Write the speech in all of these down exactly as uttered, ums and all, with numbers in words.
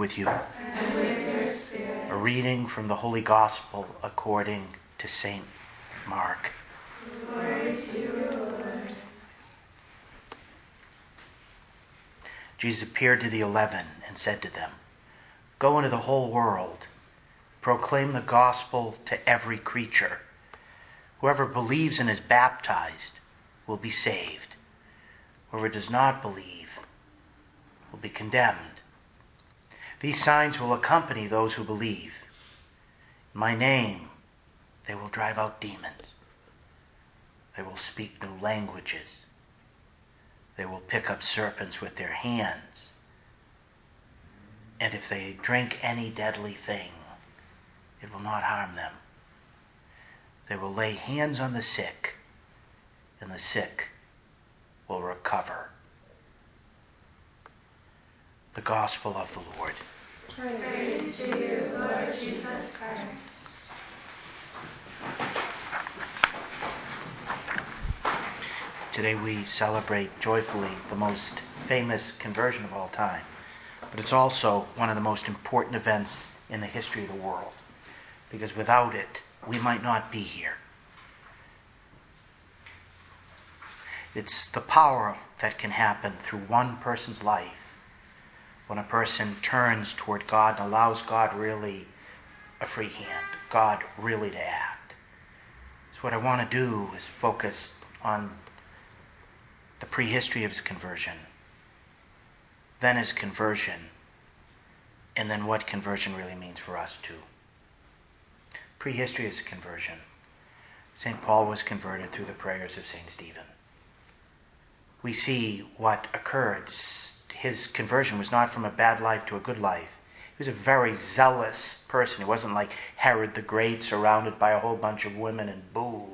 with you. And with your spirit. A reading from the Holy Gospel according to Saint Mark. Glory to you, Lord. Jesus appeared to the eleven and said to them, "Go into the whole world, proclaim the gospel to every creature. Whoever believes and is baptized will be saved. Whoever does not believe will be condemned. These signs will accompany those who believe. In my name, they will drive out demons. They will speak new languages. They will pick up serpents with their hands. And if they drink any deadly thing, it will not harm them. They will lay hands on the sick, and the sick will recover." The Gospel of the Lord. Praise to you, Lord Jesus Christ. Today we celebrate joyfully the most famous conversion of all time. But it's also one of the most important events in the history of the world. Because without it, we might not be here. It's the power that can happen through one person's life when a person turns toward God and allows God really a free hand, God really to act. So what I want to do is focus on the prehistory of his conversion, then his conversion, and then what conversion really means for us too. Prehistory of his conversion. Saint Paul was converted through the prayers of Saint Stephen. We see what occurred. His conversion was not from a bad life to a good life. He was a very zealous person. He wasn't like Herod the Great, surrounded by a whole bunch of women and booze.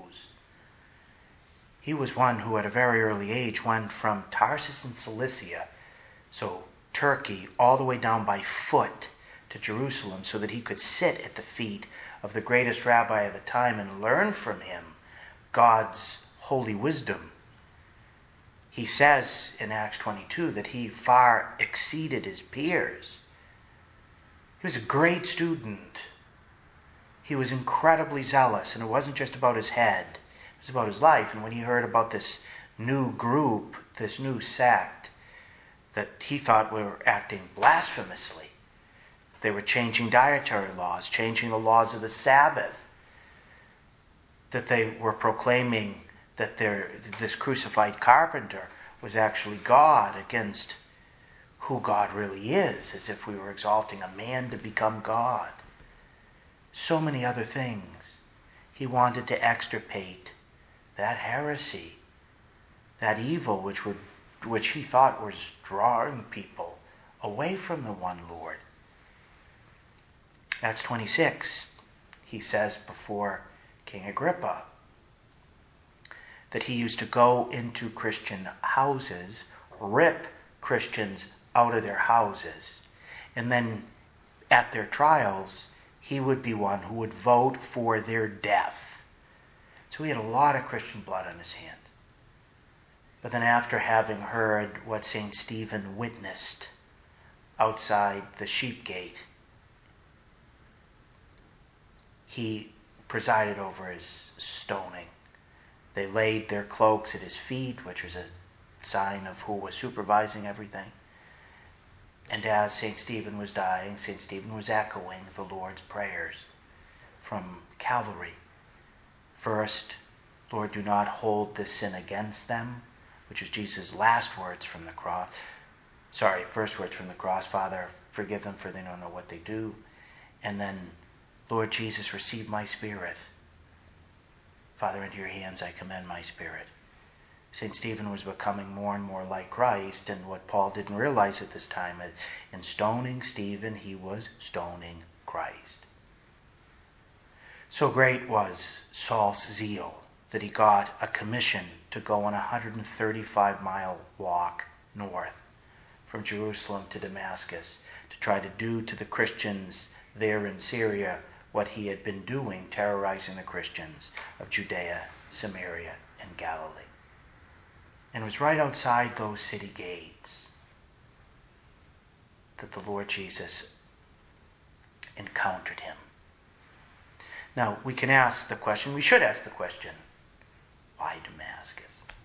He was one who at a very early age went from Tarsus in Cilicia, so Turkey, all the way down by foot to Jerusalem so that he could sit at the feet of the greatest rabbi of the time and learn from him God's holy wisdom. He says in Acts twenty-two that he far exceeded his peers. He was a great student. He was incredibly zealous, and it wasn't just about his head. It was about his life. And when he heard about this new group, this new sect, that he thought were acting blasphemously, they were changing dietary laws, changing the laws of the Sabbath, that they were proclaiming that this crucified carpenter was actually God against who God really is, as if we were exalting a man to become God. So many other things. He wanted to extirpate that heresy, that evil which would, which he thought was drawing people away from the one Lord. Acts twenty-six, he says before King Agrippa, that he used to go into Christian houses, rip Christians out of their houses, and then at their trials, he would be one who would vote for their death. So he had a lot of Christian blood on his hands. But then after having heard what Saint Stephen witnessed outside the sheep gate, he presided over his stoning. They laid their cloaks at his feet, which was a sign of who was supervising everything. And as Saint Stephen was dying, Saint Stephen was echoing the Lord's prayers from Calvary. First, Lord, do not hold this sin against them, which is Jesus' last words from the cross. Sorry, first words from the cross, Father, forgive them for they don't know what they do. And then, Lord Jesus, receive my spirit. Father, into your hands I commend my spirit. Saint Stephen was becoming more and more like Christ, and what Paul didn't realize at this time is in stoning Stephen, he was stoning Christ. So great was Saul's zeal that he got a commission to go on a one hundred thirty-five mile walk north from Jerusalem to Damascus to try to do to the Christians there in Syria what he had been doing, terrorizing the Christians of Judea, Samaria, and Galilee. And it was right outside those city gates that the Lord Jesus encountered him. Now, we can ask the question, we should ask the question, why Damascus?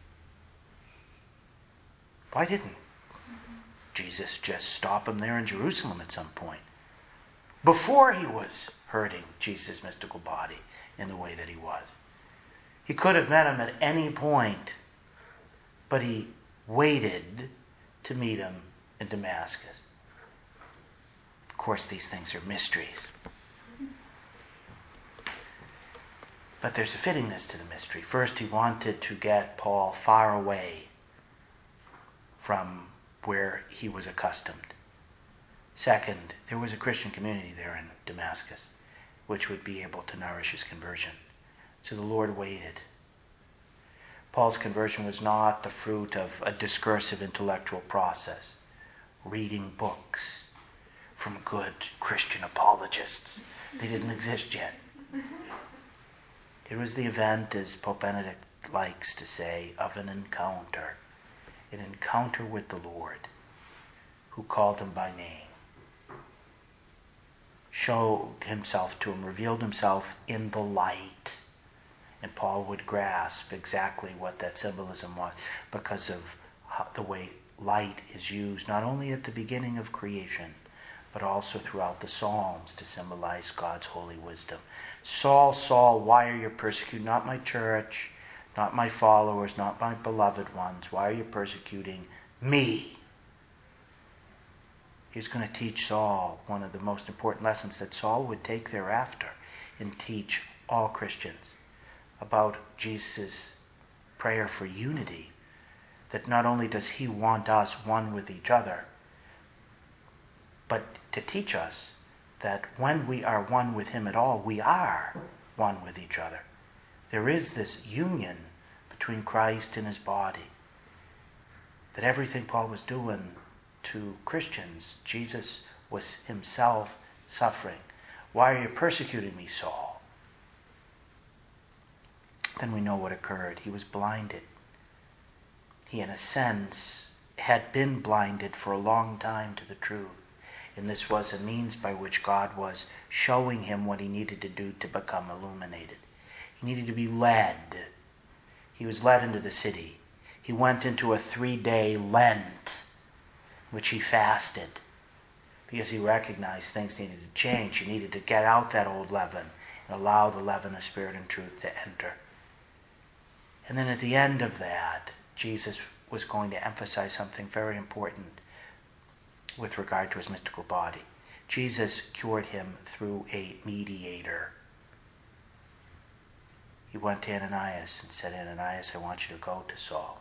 Why didn't Jesus just stop him there in Jerusalem at some point? Before he was hurting Jesus' mystical body in the way that he was. He could have met him at any point, but he waited to meet him in Damascus. Of course, these things are mysteries. But there's a fittingness to the mystery. First, he wanted to get Paul far away from where he was accustomed. Second, there was a Christian community there in Damascus which would be able to nourish his conversion. So the Lord waited. Paul's conversion was not the fruit of a discursive intellectual process, reading books from good Christian apologists. They didn't exist yet. It was the event, as Pope Benedict likes to say, of an encounter. An encounter with the Lord, who called him by name, showed himself to him, revealed himself in the light. And Paul would grasp exactly what that symbolism was because of how, the way light is used, not only at the beginning of creation, but also throughout the Psalms to symbolize God's holy wisdom. Saul, Saul, why are you persecuting? Not my church, not my followers, not my beloved ones. Why are you persecuting me? He's going to teach Saul one of the most important lessons that Saul would take thereafter and teach all Christians about Jesus' prayer for unity. That not only does he want us one with each other, but to teach us that when we are one with him at all, we are one with each other. There is this union between Christ and his body. That everything Paul was doing to Christians, Jesus was himself suffering. Why are you persecuting me, Saul? Then we know what occurred. He was blinded. He, in a sense, had been blinded for a long time to the truth. And this was a means by which God was showing him what he needed to do to become illuminated. He needed to be led. He was led into the city. He went into a three-day Lent, which he fasted, because he recognized things needed to change. He needed to get out that old leaven and allow the leaven of Spirit and truth to enter. And then at the end of that, Jesus was going to emphasize something very important with regard to his mystical body. Jesus cured him through a mediator. He went to Ananias and said, Ananias, I want you to go to Saul.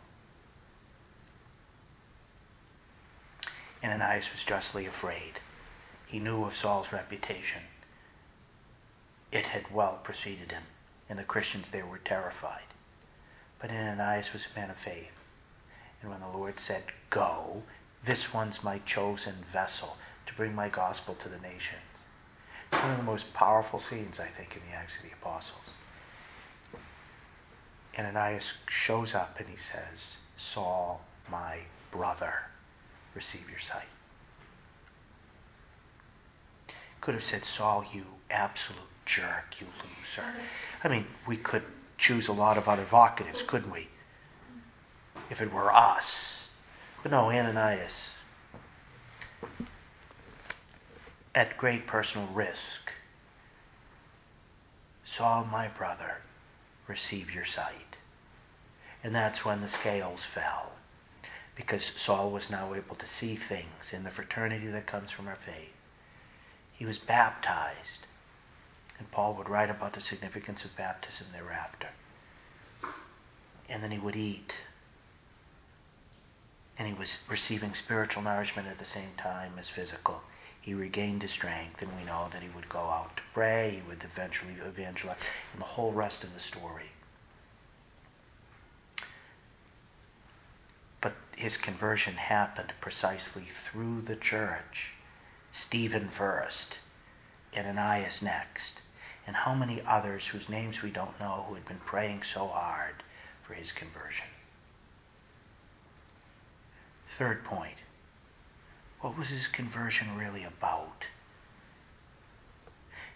Ananias was justly afraid. He knew of Saul's reputation. It had well preceded him, and the Christians there were terrified. But Ananias was a man of faith. And when the Lord said, go, this one's my chosen vessel to bring my gospel to the nations. It's one of the most powerful scenes, I think, in the Acts of the Apostles. Ananias shows up and he says, Saul, my brother, receive your sight. Could have said, Saul, you absolute jerk, you loser. I mean, we could choose a lot of other vocatives, couldn't we? If it were us. But no, Ananias, at great personal risk, Saul, my brother, receive your sight. And that's when the scales fell. Because Saul was now able to see things in the fraternity that comes from our faith. He was baptized. And Paul would write about the significance of baptism thereafter. And then he would eat. And he was receiving spiritual nourishment at the same time as physical. He regained his strength, and we know that he would go out to pray, he would eventually evangelize, and the whole rest of the story. But his conversion happened precisely through the church. Stephen first, Ananias next, and how many others whose names we don't know who had been praying so hard for his conversion. Third point, what was his conversion really about?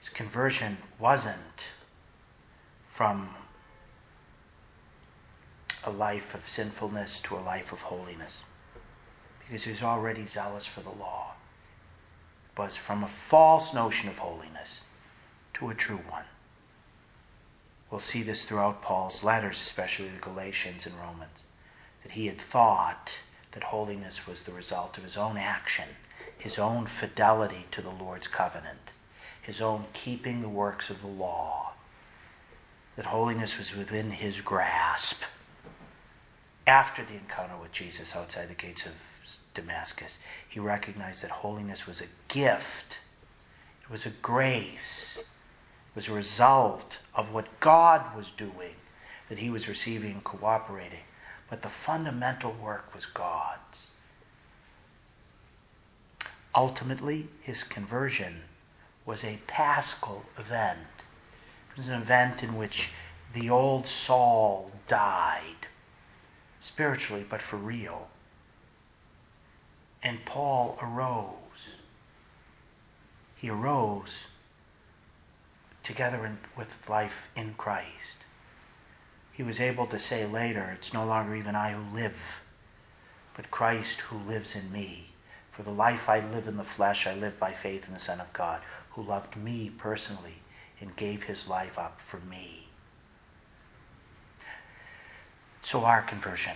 His conversion wasn't from a life of sinfulness to a life of holiness, because he was already zealous for the law. It was from a false notion of holiness to a true one. We'll see this throughout Paul's letters, especially the Galatians and Romans, that he had thought that holiness was the result of his own action, his own fidelity to the Lord's covenant, his own keeping the works of the law, that holiness was within his grasp. After the encounter with Jesus outside the gates of Damascus, he recognized that holiness was a gift. It was a grace. It was a result of what God was doing, that he was receiving and cooperating. But the fundamental work was God's. Ultimately, his conversion was a paschal event. It was an event in which the old Saul died, spiritually, but for real. And Paul arose. He arose together in, with life in Christ. He was able to say later, it's no longer even I who live, but Christ who lives in me. For the life I live in the flesh, I live by faith in the Son of God, who loved me personally and gave his life up for me. So our conversion.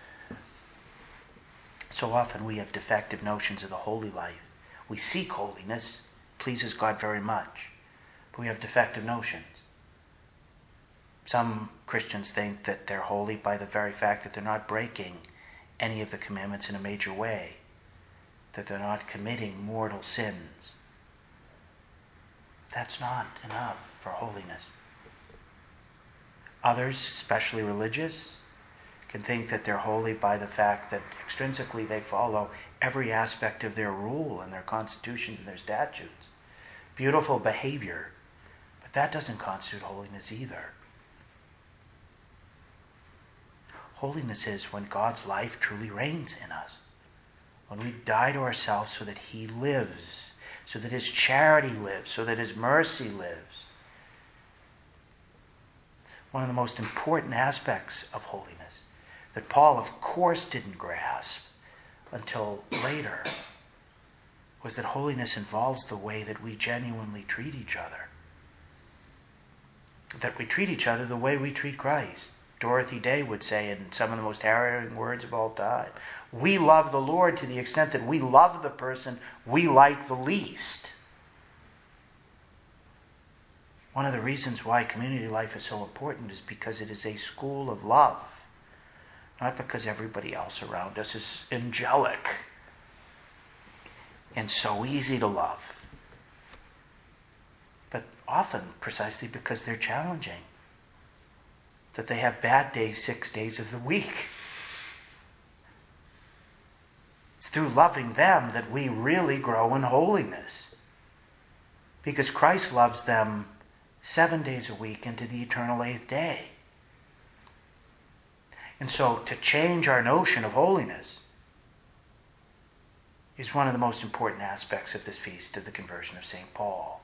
So often we have defective notions of the holy life. We seek holiness, pleases God very much, but we have defective notions. Some Christians think that they're holy by the very fact that they're not breaking any of the commandments in a major way, that they're not committing mortal sins. That's not enough for holiness. Others, especially religious, can think that they're holy by the fact that extrinsically they follow every aspect of their rule and their constitutions and their statutes. Beautiful behavior, but that doesn't constitute holiness either. Holiness is when God's life truly reigns in us. When we die to ourselves so that he lives, so that his charity lives, so that his mercy lives. One of the most important aspects of holiness that Paul, of course, didn't grasp until later was that holiness involves the way that we genuinely treat each other. That we treat each other the way we treat Christ. Dorothy Day would say in some of the most harrowing words of all time, we love the Lord to the extent that we love the person we like the least. One of the reasons why community life is so important is because it is a school of love. Not because everybody else around us is angelic and so easy to love, but often precisely because they're challenging. That they have bad days six days of the week. It's through loving them that we really grow in holiness. Because Christ loves them seven days a week into the eternal eighth day. And so to change our notion of holiness is one of the most important aspects of this feast of the conversion of Saint Paul.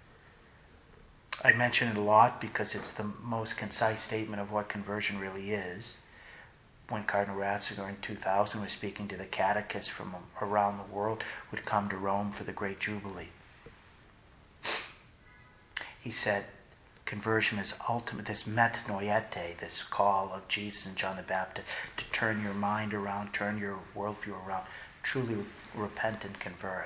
I mention it a lot because it's the most concise statement of what conversion really is. When Cardinal Ratzinger in two thousand was speaking to the catechists from around the world who would come to Rome for the Great Jubilee, he said, conversion is ultimate, this metanoiete, this call of Jesus and John the Baptist to turn your mind around, turn your worldview around, truly repent and convert.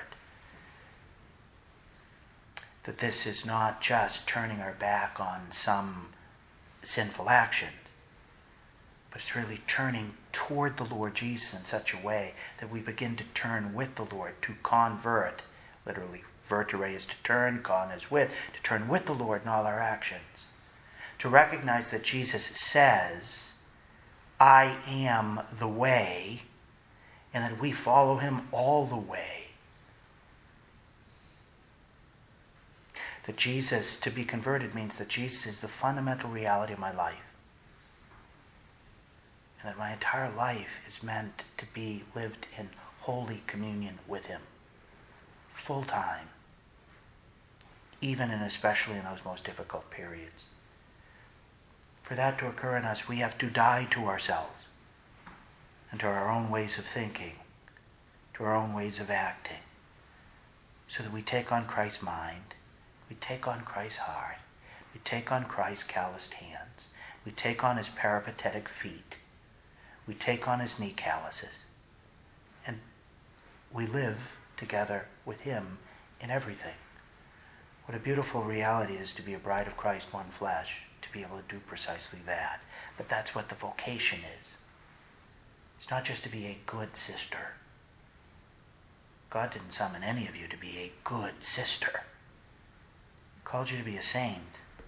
That this is not just turning our back on some sinful action, but it's really turning toward the Lord Jesus in such a way that we begin to turn with the Lord, to convert. Literally, vertere is to turn, con is with, to turn with the Lord in all our actions. To recognize that Jesus says, I am the way, and that we follow him all the way. That Jesus, to be converted, means that Jesus is the fundamental reality of my life. And that my entire life is meant to be lived in holy communion with him. Full time. even and especially in those most difficult periods. For that to occur in us, we have to die to ourselves and to our own ways of thinking, to our own ways of acting, so that we take on Christ's mind, we take on Christ's heart, we take on Christ's calloused hands, we take on his peripatetic feet, we take on his knee calluses, and we live together with him in everything. What a beautiful reality it is to be a bride of Christ, one flesh, to be able to do precisely that. But that's what the vocation is. It's not just to be a good sister. God didn't summon any of you to be a good sister. He called you to be a saint.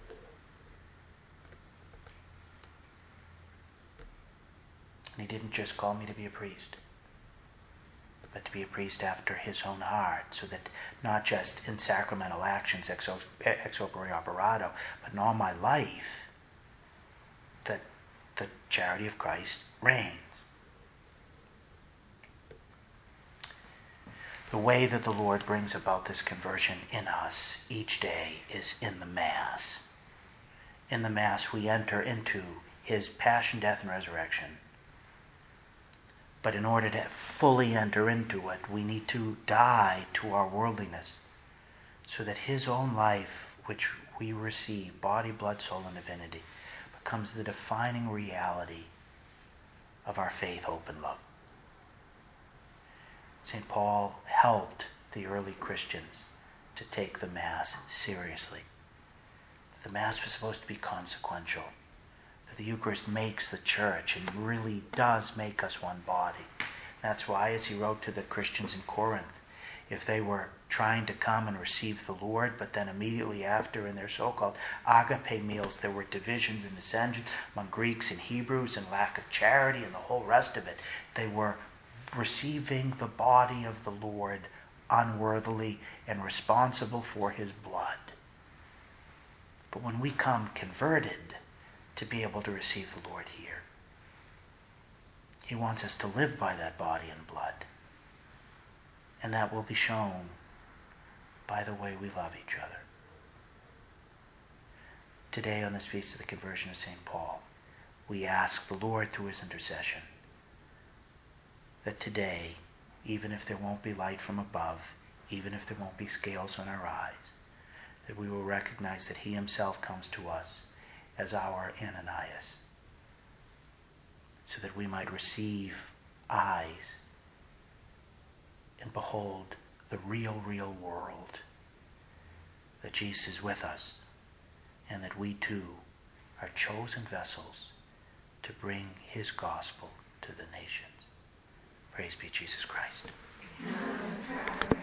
And he didn't just call me to be a priest, but to be a priest after his own heart, so that not just in sacramental actions ex opere operato, but in all my life, that the charity of Christ reigns. The way that the Lord brings about this conversion in us each day is in the Mass. In the Mass we enter into his passion, death, and resurrection. But in order to fully enter into it, we need to die to our worldliness, so that his own life, which we receive, body, blood, soul, and divinity, becomes the defining reality of our faith, hope, and love. Saint Paul helped the early Christians to take the Mass seriously. The Mass was supposed to be consequential. That the Eucharist makes the church and really does make us one body. That's why, as he wrote to the Christians in Corinth, if they were trying to come and receive the Lord, but then immediately after in their so-called agape meals there were divisions and dissensions among Greeks and Hebrews and lack of charity and the whole rest of it, they were receiving the body of the Lord unworthily and responsible for his blood. But when we come converted to be able to receive the Lord here, he wants us to live by that body and blood. And that will be shown by the way we love each other. Today, on this feast of the conversion of Saint Paul, we ask the Lord through his intercession that today, even if there won't be light from above, even if there won't be scales on our eyes, that we will recognize that he himself comes to us as our Ananias, so that we might receive eyes and behold the real, real world, that Jesus is with us, and that we too are chosen vessels to bring his gospel to the nations. Praise be Jesus Christ.